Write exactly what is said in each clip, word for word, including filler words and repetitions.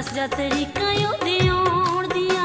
दस जा तरीका ओदे आउण दियां।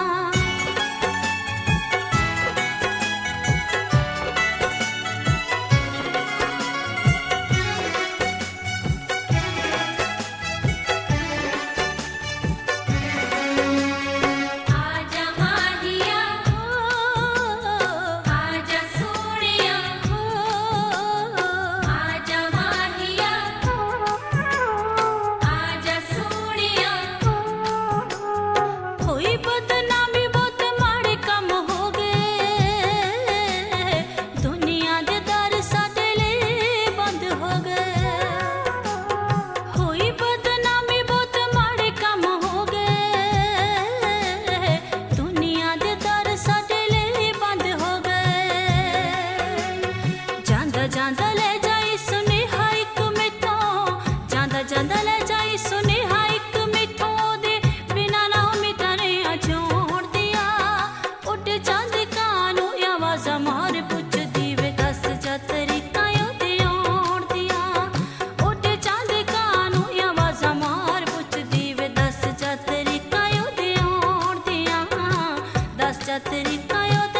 जांदा ले जाई सुनेहा इक मिठों, जांदा जांदा ले जाई सुनेहा इक मिठों, दे बिना ना मिटने छोड़ दिया। उठ चंद कानू आवाज़ा मार पुछदी वे दस जा तरीका ओदे आउण दिया। उठ चंद कानू आवाज़ा मार पुछदी वे दस जा तरीका ओदे आउण दिया। दस जा तरीका ओदे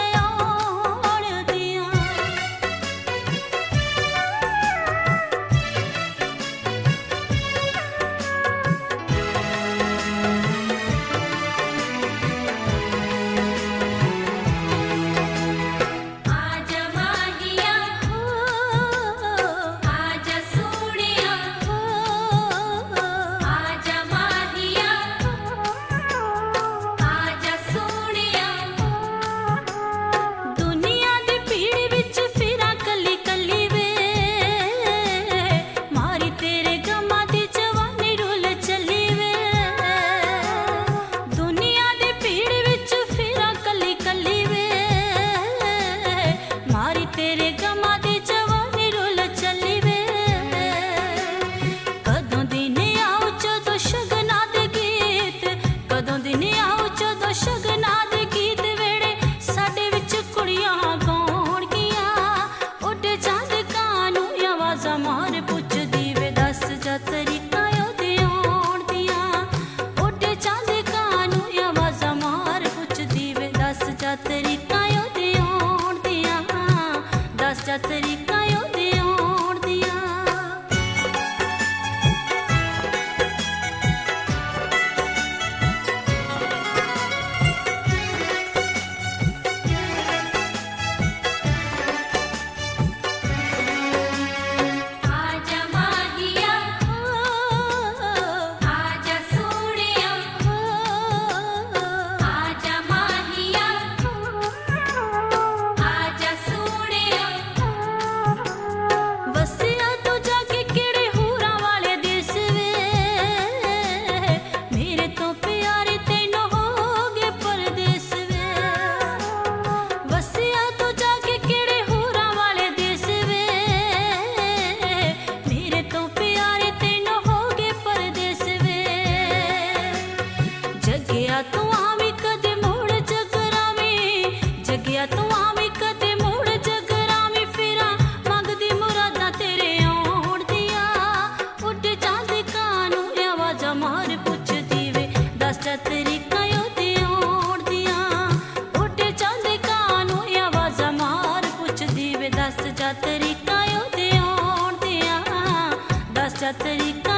मार पुछदी वे दस जा तरीका ओदे आउण दिया। उठ चंद कानू आवाज़ा मार पुछदी वे दस जा तरीका ओदे आउण दिया। दस जा तरीका ओदे आउण दिया। जगिया तू आवी कदे मुड़ जगरावी, जगिया तू आवी कदे मुड़ जगरावी, फिरा मंगदी मुरादा तेरे आउण दिया। उठ चंद कानू आवाज़ा मार पुछदी वे दस जा तरीका ओदे आउण दिया। उठ चंद कानू आवाज़ा मार पुछदी वे दस जा तरीका ओदे आउण दिया। दस जा तरीका